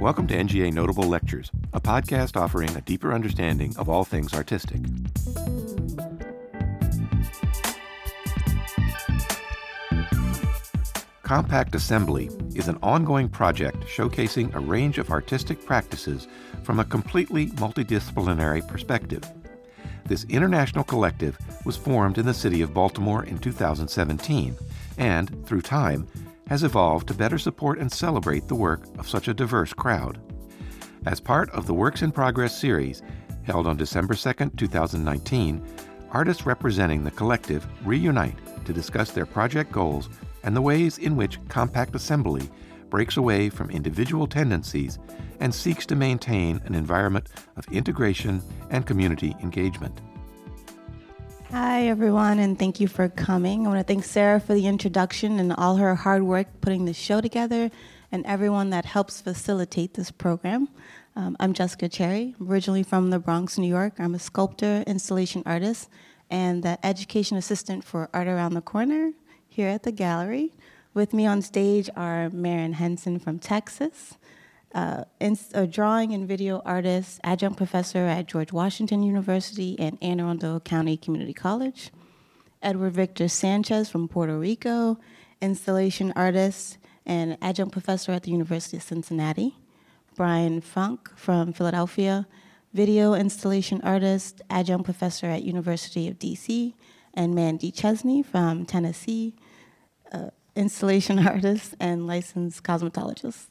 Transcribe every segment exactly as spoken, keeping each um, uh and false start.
Welcome to N G A Notable Lectures, a podcast offering a deeper understanding of all things artistic. Compact Assembly is an ongoing project showcasing a range of artistic practices from a completely multidisciplinary perspective. This international collective was formed in the city of Baltimore in two thousand seventeen and, through time, has evolved to better support and celebrate the work of such a diverse crowd. As part of the Works in Progress series, held on December second, two thousand nineteen, artists representing the collective reunite to discuss their project goals and the ways in which Compact Assembly breaks away from individual tendencies and seeks to maintain an environment of integration and community engagement. Hi, everyone, and thank you for coming. I want to thank Sarah for the introduction and all her hard work putting the show together and everyone that helps facilitate this program. Um, I'm Jessica Cherry, originally from the Bronx, New York. I'm a sculptor, installation artist, and the education assistant for Art Around the Corner here at the gallery. With me on stage are Maren Henson from Texas, uh, a drawing and video artist, adjunct professor at George Washington University and Anne Arundel County Community College. Edward Victor Sanchez from Puerto Rico, installation artist and adjunct professor at the University of Cincinnati. Brian Funk from Philadelphia, video installation artist, adjunct professor at University of D C, and Mandy Chesney from Tennessee, uh, installation artist and licensed cosmetologist.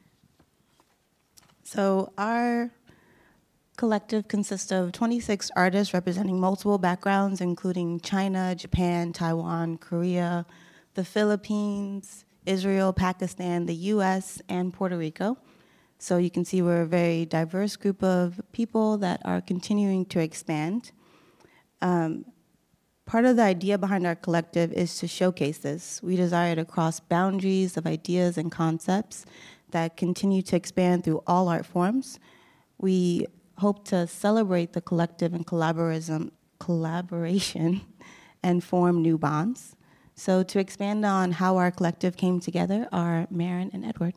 So our collective consists of twenty-six artists representing multiple backgrounds, including China, Japan, Taiwan, Korea, the Philippines, Israel, Pakistan, the U S, and Puerto Rico. So you can see we're a very diverse group of people that are continuing to expand. Um, part of the idea behind our collective is to showcase this. We desire to cross boundaries of ideas and concepts that continue to expand through all art forms. We hope to celebrate the collective and collaborism, collaboration and form new bonds. So to expand on how our collective came together are Maren and Edward.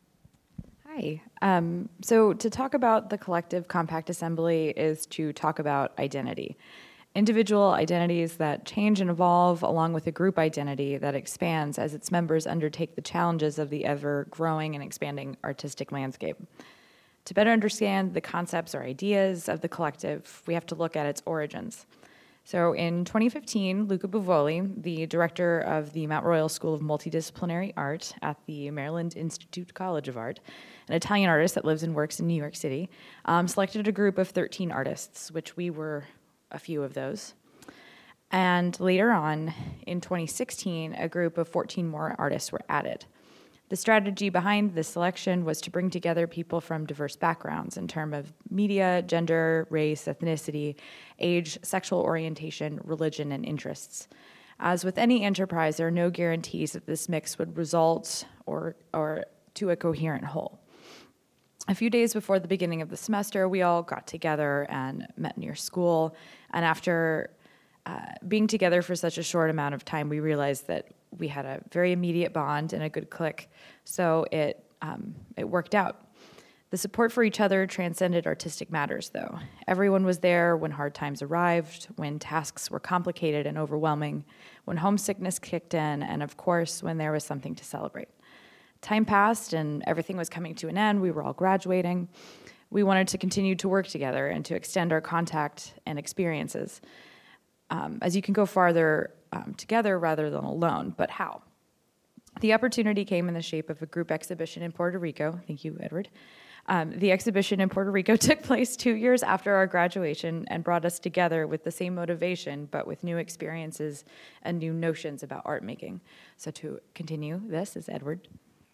Hi. Um, so to talk about the collective Compact Assembly is to talk about identity. Individual identities that change and evolve along with a group identity that expands as its members undertake the challenges of the ever-growing and expanding artistic landscape. To better understand the concepts or ideas of the collective, we have to look at its origins. So in twenty fifteen, Luca Buvoli, the director of the Mount Royal School of Multidisciplinary Art at the Maryland Institute College of Art, an Italian artist that lives and works in New York City, um, selected a group of thirteen artists, which we were a few of those. And later on, in twenty sixteen, a group of fourteen more artists were added. The strategy behind this selection was to bring together people from diverse backgrounds in terms of media, gender, race, ethnicity, age, sexual orientation, religion, and interests. As with any enterprise, there are no guarantees that this mix would result or, or to a coherent whole. A few days before the beginning of the semester, we all got together and met near school. And after uh, being together for such a short amount of time, we realized that we had a very immediate bond and a good click. So it um, it worked out. The support for each other transcended artistic matters, though. Everyone was there when hard times arrived, when tasks were complicated and overwhelming, when homesickness kicked in, and of course, when there was something to celebrate. Time passed and everything was coming to an end. We were all graduating. We wanted to continue to work together and to extend our contact and experiences. Um, as you can go farther um, together rather than alone, but how? The opportunity came in the shape of a group exhibition in Puerto Rico. Thank you, Edward. Um, the exhibition in Puerto Rico took place two years after our graduation and brought us together with the same motivation, but with new experiences and new notions about art making. So to continue, this is Edward.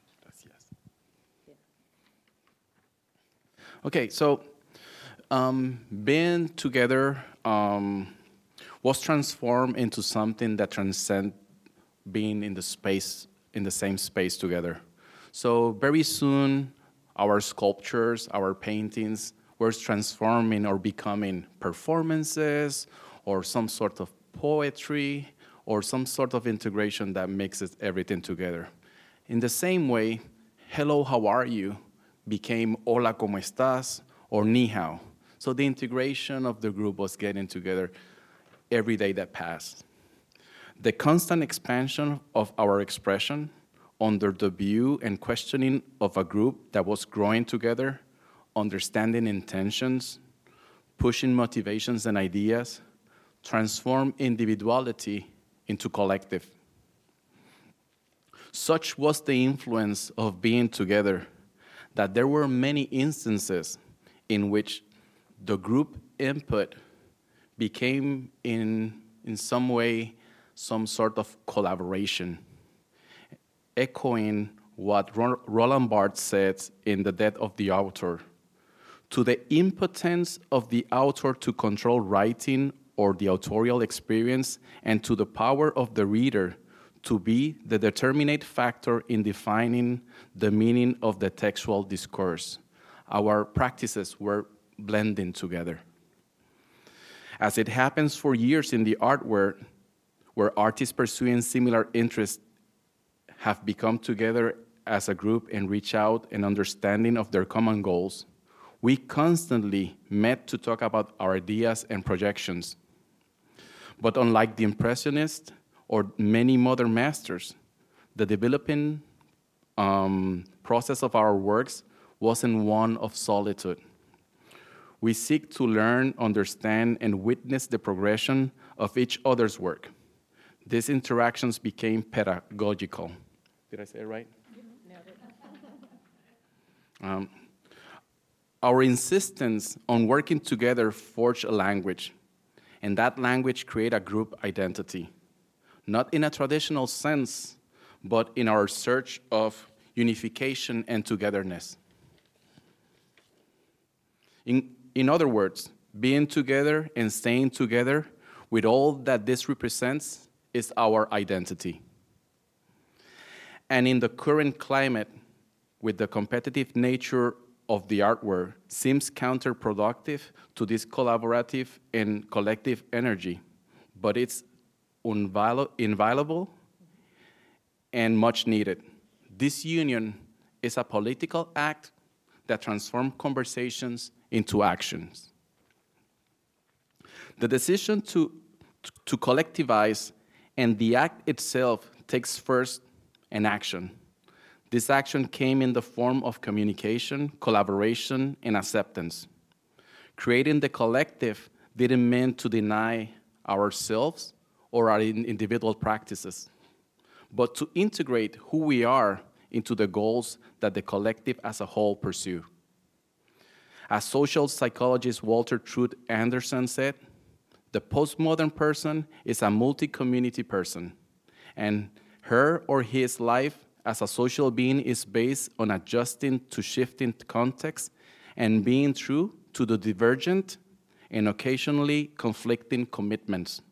Okay, so um, being together um, was transformed into something that transcends being in the space, in the same space together. So very soon, our sculptures, our paintings were transforming or becoming performances or some sort of poetry or some sort of integration that mixes everything together. In the same way, hello, how are you? became hola, ¿cómo estás? Or ni hao. So the integration of the group was getting together every day that passed. The constant expansion of our expression under the view and questioning of a group that was growing together, understanding intentions, pushing motivations and ideas, transformed individuality into collective. Such was the influence of being together that there were many instances in which the group input became in, in some way some sort of collaboration, echoing what Roland Barthes said in The Death of the Author. To the impotence of the author to control writing or the authorial experience, and to the power of the reader to be the determinate factor in defining the meaning of the textual discourse. Our practices were blending together. As it happens for years in the art world, where artists pursuing similar interests have become together as a group and reach out an understanding of their common goals, we constantly met to talk about our ideas and projections. But unlike the Impressionists or many modern masters, the developing um, process of our works wasn't one of solitude. We seek to learn, understand, and witness the progression of each other's work. These interactions became pedagogical. Did I say it right? um, our insistence on working together forged a language, and that language created a group identity, not in a traditional sense, but in our search of unification and togetherness. In, in other words, being together and staying together with all that this represents is our identity. And in the current climate, with the competitive nature of the artwork, seems counterproductive to this collaborative and collective energy, but it's invaluable and much needed. This union is a political act that transforms conversations into actions. The decision to, to collectivize and the act itself takes first an action. This action came in the form of communication, collaboration, and acceptance. Creating the collective didn't mean to deny ourselves or our individual practices, but to integrate who we are into the goals that the collective as a whole pursue. As social psychologist Walter Truth Anderson said, the postmodern person is a multi-community person, and her or his life as a social being is based on adjusting to shifting contexts and being true to the divergent and occasionally conflicting commitments.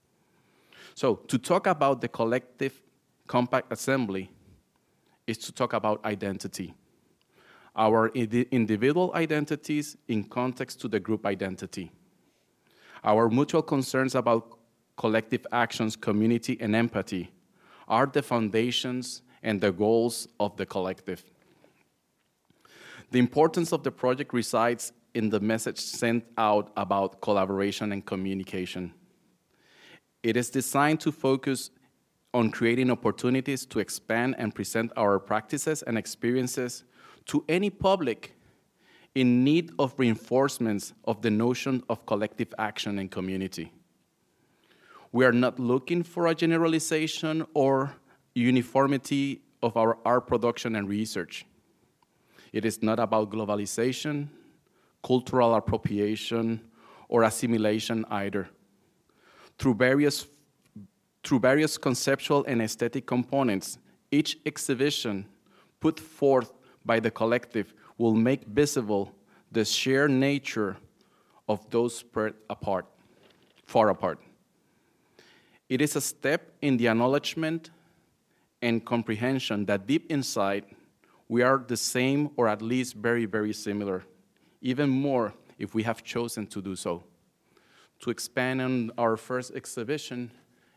So to talk about the collective compact assembly is to talk about identity. Our individual identities in context to the group identity. Our mutual concerns about collective actions, community, and empathy are the foundations and the goals of the collective. The importance of the project resides in the message sent out about collaboration and communication. It is designed to focus on creating opportunities to expand and present our practices and experiences to any public in need of reinforcements of the notion of collective action and community. We are not looking for a generalization or uniformity of our art production and research. It is not about globalization, cultural appropriation, or assimilation either. Through various, through various conceptual and aesthetic components, each exhibition put forth by the collective will make visible the shared nature of those spread apart, far apart. It is a step in the acknowledgement and comprehension that deep inside, we are the same or at least very, very similar, even more if we have chosen to do so. To expand on our first exhibition,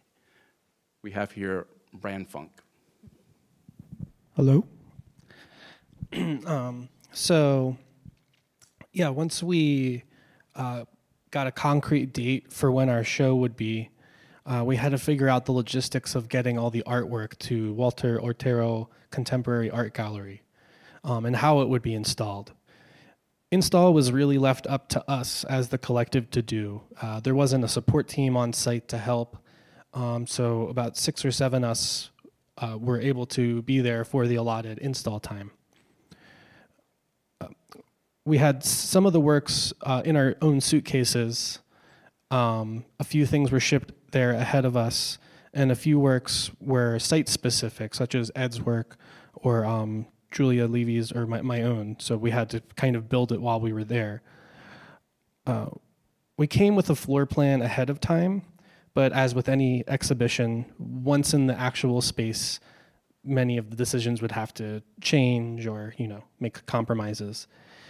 we have here Brian Funk. Hello. um, So, yeah, once we uh, got a concrete date for when our show would be, uh, we had to figure out the logistics of getting all the artwork to Walter Ortero Contemporary Art Gallery, um, and how it would be installed. Install was really left up to us as the collective to do. Uh, there wasn't a support team on site to help, um, so about six or seven us uh, were able to be there for the allotted install time. Uh, we had some of the works uh, in our own suitcases. Um, a few things were shipped there ahead of us, and a few works were site-specific, such as Ed's work or um, Julia Levy's or my, my own, so we had to kind of build it while we were there. Uh, we came with a floor plan ahead of time, but as with any exhibition, once in the actual space, many of the decisions would have to change or, you know, make compromises.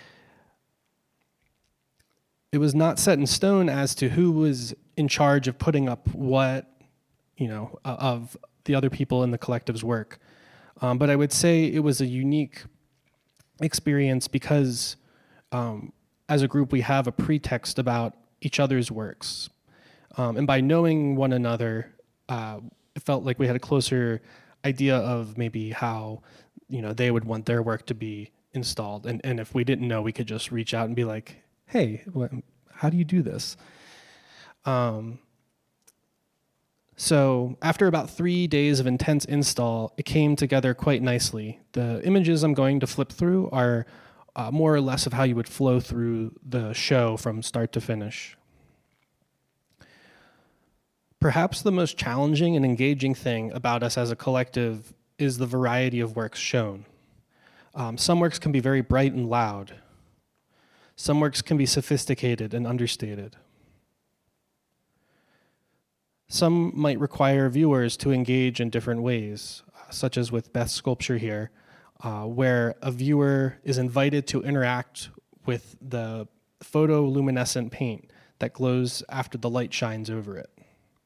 It was not set in stone as to who was in charge of putting up what, you know, uh, of the other people in the collective's work. Um, but I would say it was a unique experience because um, as a group we have a pretext about each other's works. Um, and by knowing one another, uh, it felt like we had a closer idea of maybe how, you know, they would want their work to be installed. And, and if we didn't know, we could just reach out and be like, hey, what, how do you do this? Um, So after about three days of intense install, it came together quite nicely. The images I'm going to flip through are uh, more or less of how you would flow through the show from start to finish. Perhaps the most challenging and engaging thing about us as a collective is the variety of works shown. Um, some works can be very bright and loud. Some works can be sophisticated and understated. Some might require viewers to engage in different ways, uh, such as with Beth's sculpture here, uh, where a viewer is invited to interact with the photoluminescent paint that glows after the light shines over it.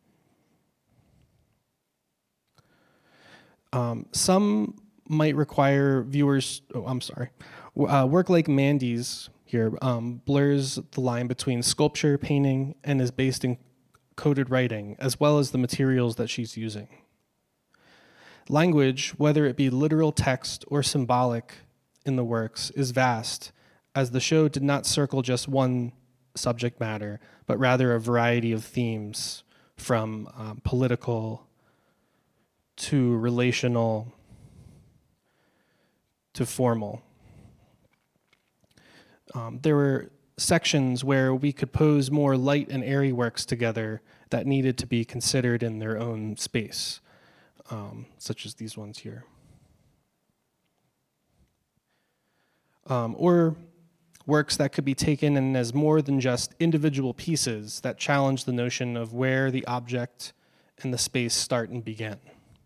Um, some might require viewers, oh, I'm sorry, uh, work like Mandy's here um, blurs the line between sculpture, painting, and is based in coded writing, as well as the materials that she's using. Language, whether it be literal text or symbolic in the works, is vast, as the show did not circle just one subject matter, but rather a variety of themes, from um, political to relational to formal. Um, there were sections where we could pose more light and airy works together that needed to be considered in their own space, um, such as these ones here. Um, or works that could be taken in as more than just individual pieces that challenge the notion of where the object and the space start and begin.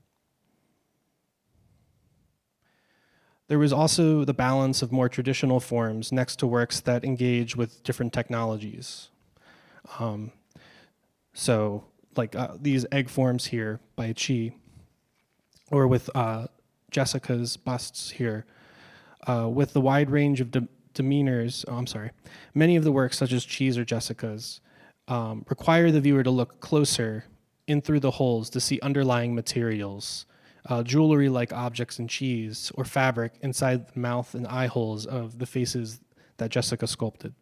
There was also the balance of more traditional forms next to works that engage with different technologies. Um, so, like uh, these egg forms here by Chi, or with uh, Jessica's busts here, uh, with the wide range of de- demeanors, oh, I'm sorry, many of the works, such as Chi's or Jessica's, um, require the viewer to look closer in through the holes to see underlying materials, Uh, jewelry-like objects in cheese, or fabric inside the mouth and eye holes of the faces that Jessica sculpted.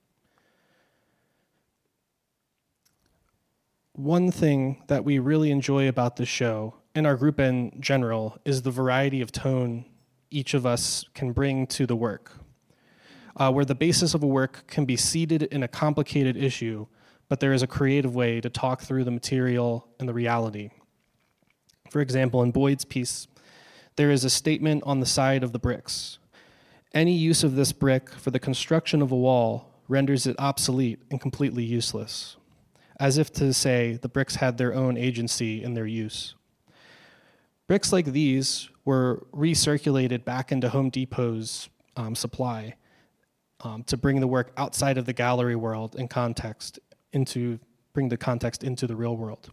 One thing that we really enjoy about the show, and our group in general, is the variety of tone each of us can bring to the work, uh, where the basis of a work can be seated in a complicated issue, but there is a creative way to talk through the material and the reality. For example, in Boyd's piece, there is a statement on the side of the bricks. Any use of this brick for the construction of a wall renders it obsolete and completely useless, as if to say the bricks had their own agency in their use. Bricks like these were recirculated back into Home Depot's um, supply um, to bring the work outside of the gallery world and context into, bring the context into the real world.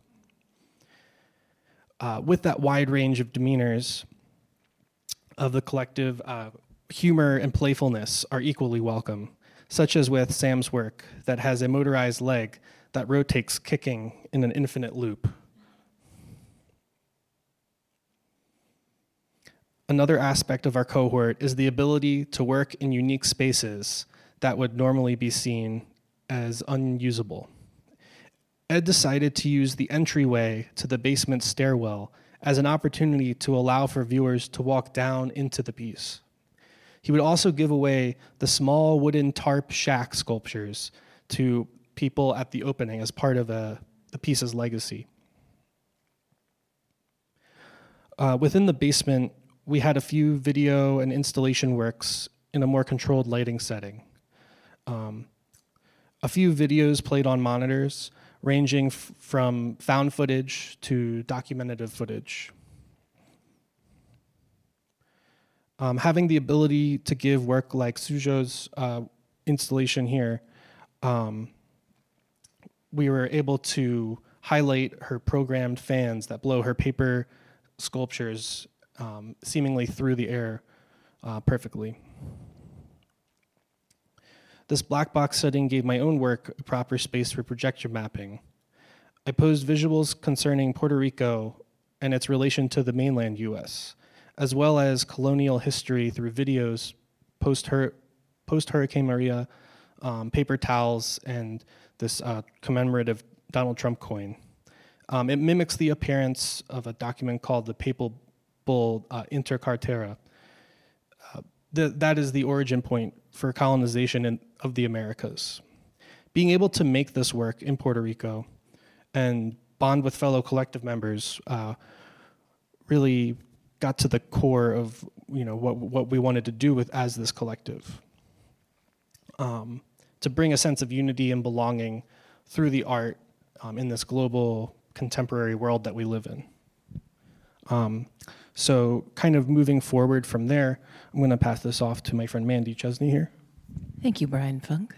Uh, with that wide range of demeanors of the collective, uh, humor and playfulness are equally welcome, such as with Sam's work that has a motorized leg that rotates kicking in an infinite loop. Another aspect of our cohort is the ability to work in unique spaces that would normally be seen as unusable. Ed decided to use the entryway to the basement stairwell as an opportunity to allow for viewers to walk down into the piece. He would also give away the small wooden tarp shack sculptures to people at the opening as part of a, the piece's legacy. Uh, within the basement, we had a few video and installation works in a more controlled lighting setting. Um, a few videos played on monitors, ranging f- from found footage to documentative footage. Um, having the ability to give work like Suzhou's uh, installation here, um, we were able to highlight her programmed fans that blow her paper sculptures um, seemingly through the air uh, perfectly. This black box setting gave my own work a proper space for projection mapping. I posed visuals concerning Puerto Rico and its relation to the mainland U S, as well as colonial history through videos, post-Hur- post-Hurricane Maria, um, paper towels, and this uh, commemorative Donald Trump coin. Um, it mimics the appearance of a document called the Papal Bull uh, Inter Cartera. Uh, th- that is the origin point for colonization in, of the Americas. Being able to make this work in Puerto Rico and bond with fellow collective members uh, really got to the core of you know what what we wanted to do with as this collective. Um, to bring a sense of unity and belonging through the art um, in this global contemporary world that we live in. Um, so kind of moving forward from there, I'm going to pass this off to my friend Mandy Chesney here. Thank you, Brian Funk.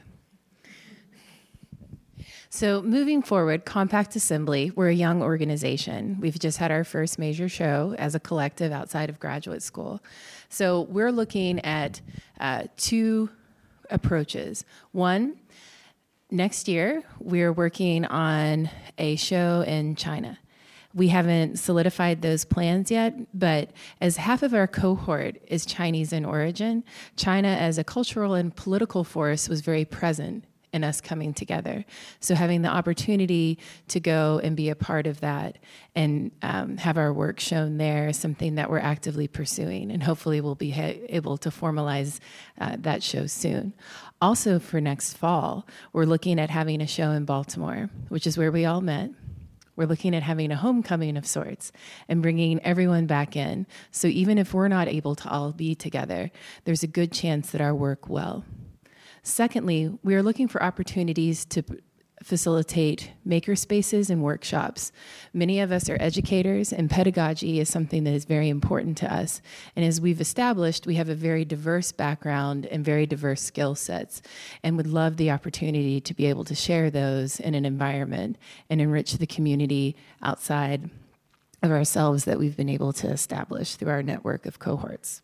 So moving forward, Compact Assembly, we're a young organization. We've just had our first major show as a collective outside of graduate school. So we're looking at uh, two approaches. One, next year, we're working on a show in China. We haven't solidified those plans yet, but as half of our cohort is Chinese in origin, China as a cultural and political force was very present in us coming together. So having the opportunity to go and be a part of that and um, have our work shown there is something that we're actively pursuing, and hopefully we'll be ha- able to formalize uh, that show soon. Also for next fall, we're looking at having a show in Baltimore, which is where we all met. We're looking at having a homecoming of sorts and bringing everyone back in. So even if we're not able to all be together, there's a good chance that our work will. Secondly, we are looking for opportunities to p- facilitate maker spaces and workshops. Many of us are educators, and pedagogy is something that is very important to us. And as we've established, we have a very diverse background and very diverse skill sets, and would love the opportunity to be able to share those in an environment and enrich the community outside of ourselves that we've been able to establish through our network of cohorts.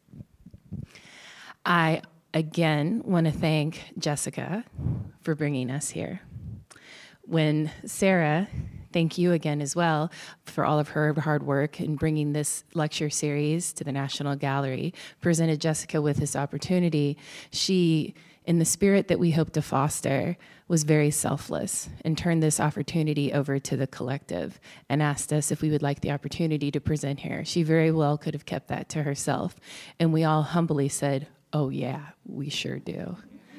I again want to thank Jessica for bringing us here. When Sarah, thank you again as well for all of her hard work in bringing this lecture series to the National Gallery, presented Jessica with this opportunity, she, in the spirit that we hope to foster, was very selfless and turned this opportunity over to the collective and asked us if we would like the opportunity to present here. She very well could have kept that to herself, and we all humbly said, oh yeah, we sure do.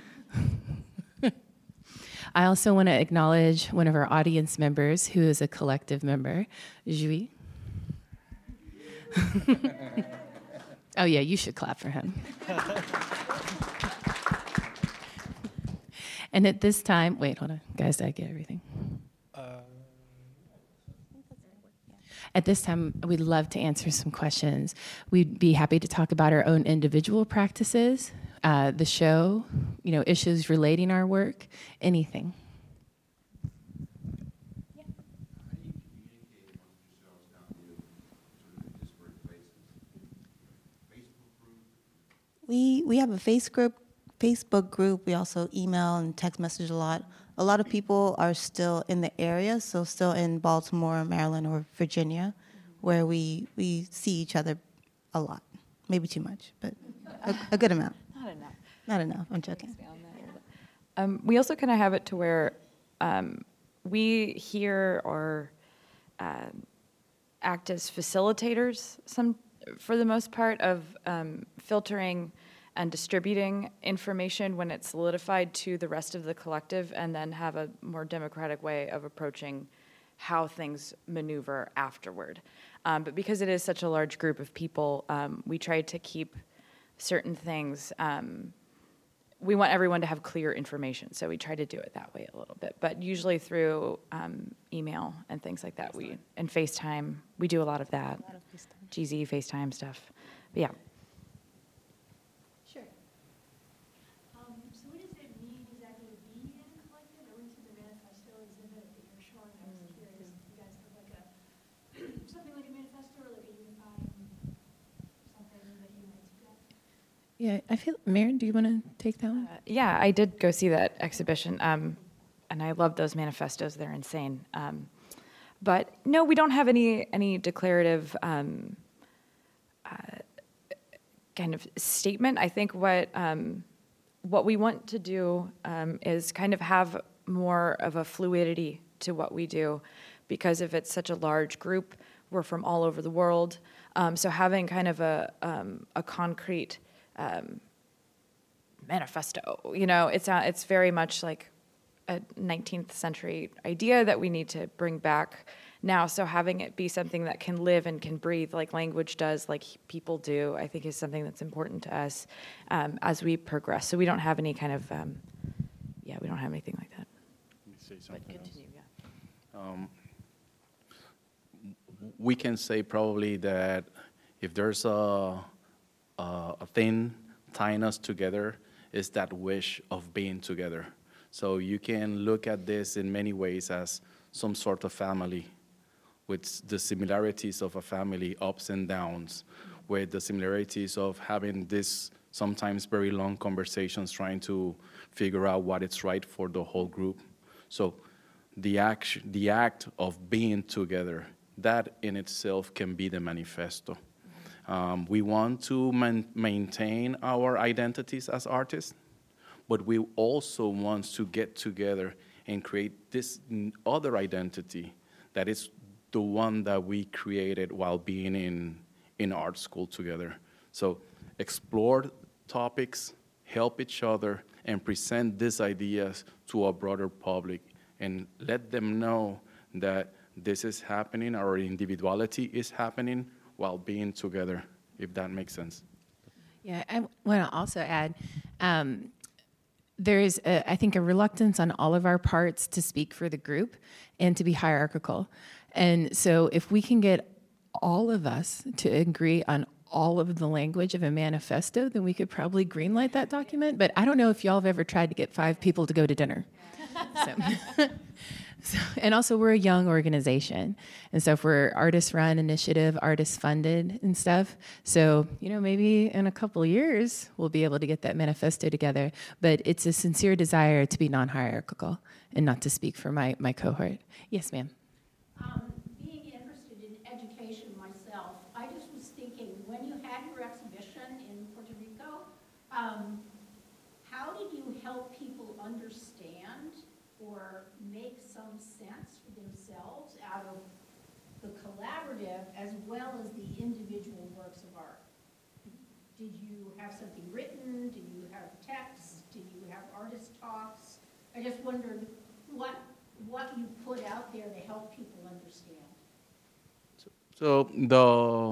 I also want to acknowledge one of our audience members who is a collective member, Jui. Oh yeah, you should clap for him. And at this time, wait, hold on, guys, did I get everything? Uh, At this time, we'd love to answer some questions. We'd be happy to talk about our own individual practices, uh, the show, you know, issues relating our work, anything. We we have a face group, Facebook group. We also email and text message a lot. A lot of people are still in the area, so still in Baltimore, Maryland, or Virginia, where we we see each other a lot. Maybe too much, but a, a good amount. Not enough. Not enough. I'm joking. Um, we also kind of have it to where um, we here are uh, act as facilitators, some for the most part, of um, filtering and distributing information when it's solidified to the rest of the collective, and then have a more democratic way of approaching how things maneuver afterward. Um, but because it is such a large group of people, um, we try to keep certain things. Um, we want everyone to have clear information, so we try to do it that way a little bit. But usually through um, email and things like that, we and FaceTime, we do a lot of that. A lot of FaceTime. G Z, FaceTime stuff. But yeah. Sure. Um, so what does it mean exactly to be in a collective? I went to the manifesto exhibit that you're showing. I was curious if you guys have like a something like a manifesto or like a unifying something that you might suggest. Yeah, I feel, Maren, do you want to take that one? Uh, yeah, I did go see that exhibition, um, and I love those manifestos. They're insane. Um, but no, we don't have any any declarative um, uh, kind of statement. I think what um, what we want to do um, is kind of have more of a fluidity to what we do, because if it's such a large group, we're from all over the world. Um, so having kind of a um, a concrete Um, manifesto, you know, it's uh, it's very much like a nineteenth century idea that we need to bring back now. So having it be something that can live and can breathe, like language does, like people do, I think is something that's important to us um, as we progress. So we don't have any kind of, um, yeah, we don't have anything like that. Let me say But something else. continue, yeah. Um, we can say probably that if there's a Uh, a thing tying us together is that wish of being together. So you can look at this in many ways as some sort of family, with the similarities of a family, ups and downs, with the similarities of having this sometimes very long conversations trying to figure out what is right for the whole group. So the act, the act of being together, that in itself can be the manifesto. Um, we want to man maintain our identities as artists, but we also want to get together and create this other identity that is the one that we created while being in, in art school together. So explore topics, help each other, and present these ideas to a broader public, and let them know that this is happening, our individuality is happening, while being together, if that makes sense. Yeah, I want to also add, um, there is, a, I think, a reluctance on all of our parts to speak for the group and to be hierarchical. And so if we can get all of us to agree on all of the language of a manifesto, then we could probably greenlight that document. But I don't know if y'all have ever tried to get five people to go to dinner. So. So, and also, we're a young organization. And so if we're artist-run initiative, artist-funded and stuff, so, you know, maybe in a couple of years, we'll be able to get that manifesto together. But it's a sincere desire to be non-hierarchical and not to speak for my, my cohort. Yes, ma'am. Um, being interested in education myself, I just was thinking, when you had your exhibition in Puerto Rico, um, how did you help people understand or make some sense for themselves out of the collaborative as well as the individual works of art? Did you have something written? Did you have text? Did you have artist talks? I just wondered what what you put out there to help people understand. So, so the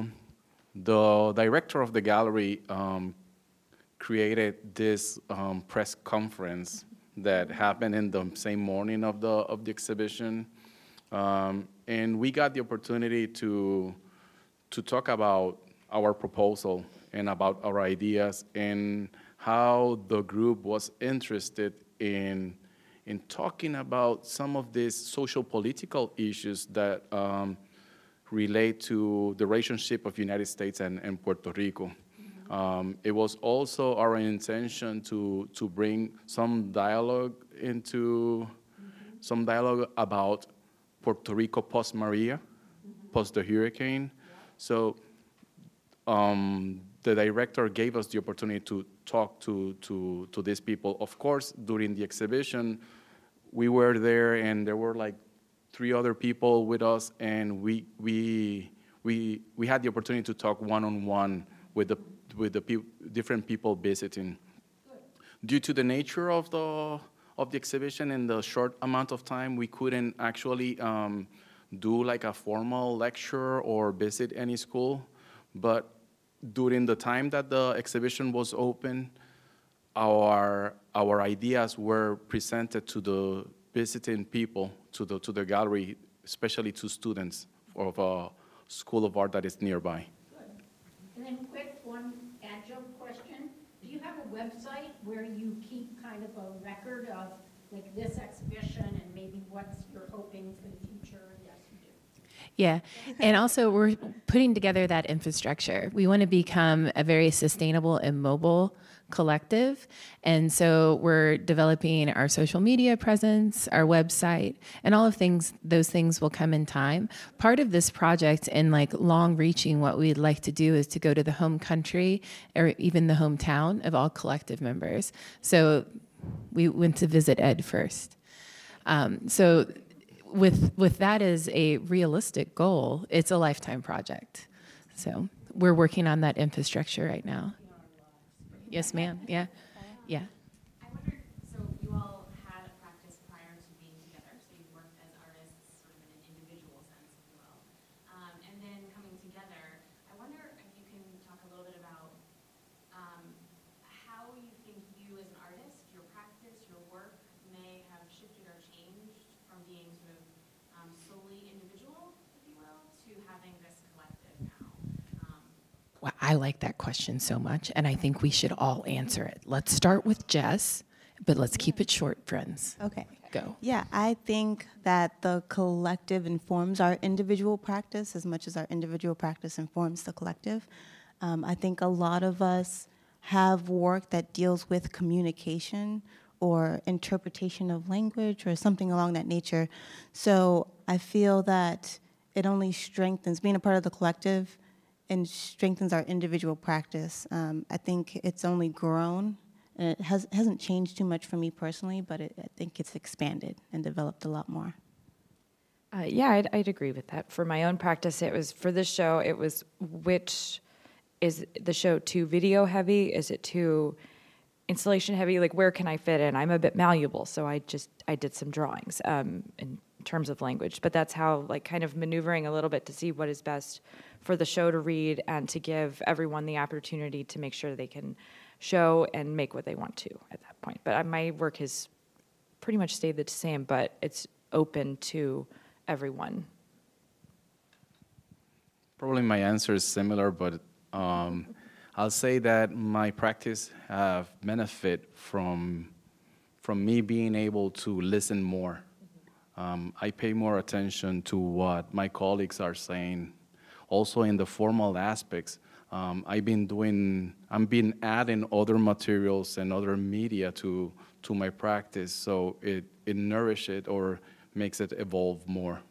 the director of the gallery um, created this um, press conference that happened in the same morning of the of the exhibition, um, and we got the opportunity to to talk about our proposal and about our ideas and how the group was interested in in talking about some of these social political issues that um, relate to the relationship of United States and, and Puerto Rico. Um, it was also our intention to to bring some dialogue into mm-hmm. some dialogue about Puerto Rico post Maria, mm-hmm. post the hurricane. Yeah. So um, the director gave us the opportunity to talk to to to these people. Of course, during the exhibition, we were there, and there were like three other people with us, and we we we we had the opportunity to talk one on one with the with the pe- different people visiting. Due to the nature of the of the exhibition and the short amount of time, we couldn't actually um, do like a formal lecture or visit any school. But during the time that the exhibition was open, our our ideas were presented to the visiting people, to the to the gallery, especially to students of a school of art that is nearby. Good. And then quick, one adjunct question. Do you have a website where you keep kind of a record of like this exhibition and maybe what you're hoping for the future? Yes, you do. Yeah, and also we're putting together that infrastructure. We want to become a very sustainable and mobile collective, and so we're developing our social media presence, our website, and all of things. Those things will come in time. Part of this project and like long-reaching, what we'd like to do is to go to the home country or even the hometown of all collective members. So we went to visit Ed first. Um, so with with that as a realistic goal, it's a lifetime project. So we're working on that infrastructure right now. Yes, ma'am. Yeah. Yeah. I wondered, so you all had a practice prior to being together, so you worked as artists sort of in an individual sense, if you will. Um, and then coming together, I wonder if you can talk a little bit about um, how you think you as an artist, your practice, your work may have shifted or changed from being sort of um, solely individual, if you will, to having this collective now. Um, Well, I like that question so much, and I think we should all answer it. Let's start with Jess, but let's keep it short, friends. Okay. Go. Yeah, I think that the collective informs our individual practice as much as our individual practice informs the collective. Um, I think a lot of us have work that deals with communication or interpretation of language or something along that nature. So I feel that it only strengthens, being a part of the collective and strengthens our individual practice. Um, I think it's only grown, and it has, hasn't changed too much for me personally, but it, I think it's expanded and developed a lot more. Uh, yeah, I'd, I'd agree with that. For my own practice, it was, for this show, it was which, is the show too video heavy? Is it too installation heavy? Like, where can I fit in? I'm a bit malleable, so I just, I did some drawings um, in terms of language, but that's how, like, kind of maneuvering a little bit to see what is best for the show to read and to give everyone the opportunity to make sure they can show and make what they want to at that point. But uh, my work has pretty much stayed the same, but it's open to everyone. Probably my answer is similar, but um, I'll say that my practice have benefit from from me being able to listen more. Um, I pay more attention to what my colleagues are saying. Also in the formal aspects, um, I've been doing, I'm been adding other materials and other media to to my practice, so it, it nourishes it or makes it evolve more.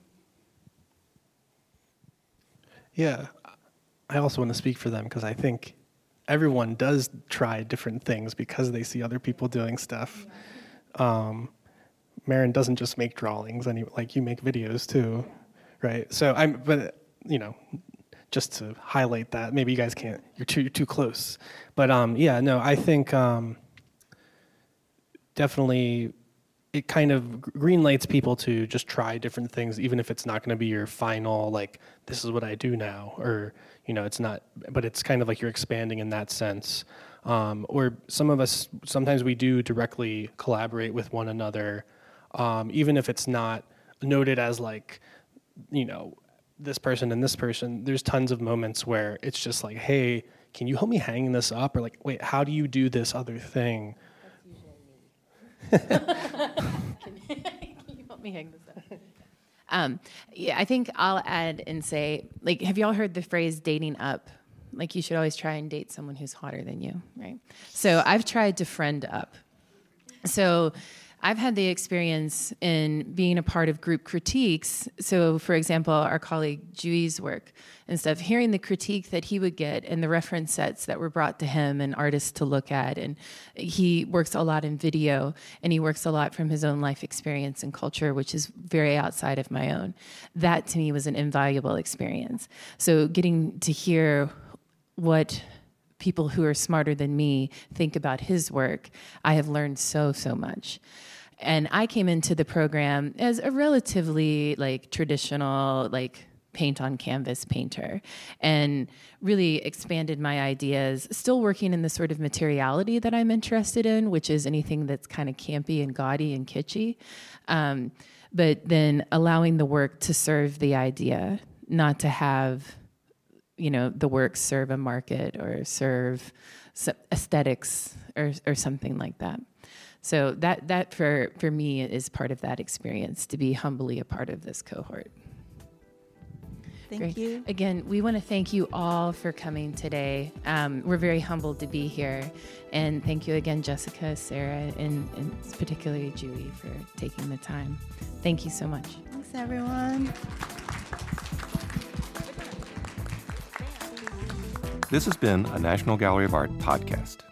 Yeah, I also want to speak for them because I think everyone does try different things because they see other people doing stuff. Um, Maren doesn't just make drawings, and you, like you make videos too, right? So I'm, but you know, just to highlight that, maybe you guys can't. You're too you're too close, but um, yeah, no, I think um, definitely it kind of green lights people to just try different things, even if it's not going to be your final, like, this is what I do now, or, you know, it's not, but it's kind of like you're expanding in that sense. Um, or some of us, sometimes we do directly collaborate with one another, um, even if it's not noted as like, you know, this person and this person. There's tons of moments where it's just like, hey, can you help me hang this up? Or like, wait, how do you do this other thing? Can you help me hang this up? Um, yeah, I think I'll add and say, like, have y'all heard the phrase dating up? Like you should always try and date someone who's hotter than you, right? So I've tried to friend up. So I've had the experience in being a part of group critiques. So, for example, our colleague Jui's work and stuff, hearing the critique that he would get and the reference sets that were brought to him and artists to look at. And he works a lot in video, and he works a lot from his own life experience and culture, which is very outside of my own. That, to me, was an invaluable experience. So getting to hear what people who are smarter than me think about his work, I have learned so, so much. And I came into the program as a relatively like traditional, like paint on canvas painter, and really expanded my ideas, still working in the sort of materiality that I'm interested in, which is anything that's kind of campy and gaudy and kitschy. Um, but then allowing the work to serve the idea, not to have, you know, the work serve a market or serve aesthetics or, or something like that. So that, that for, for me is part of that experience, to be humbly a part of this cohort. Thank Great. you. Again, we want to thank you all for coming today. Um, we're very humbled to be here. And thank you again, Jessica, Sarah, and, and particularly Julie for taking the time. Thank you so much. Thanks, everyone. This has been a National Gallery of Art podcast.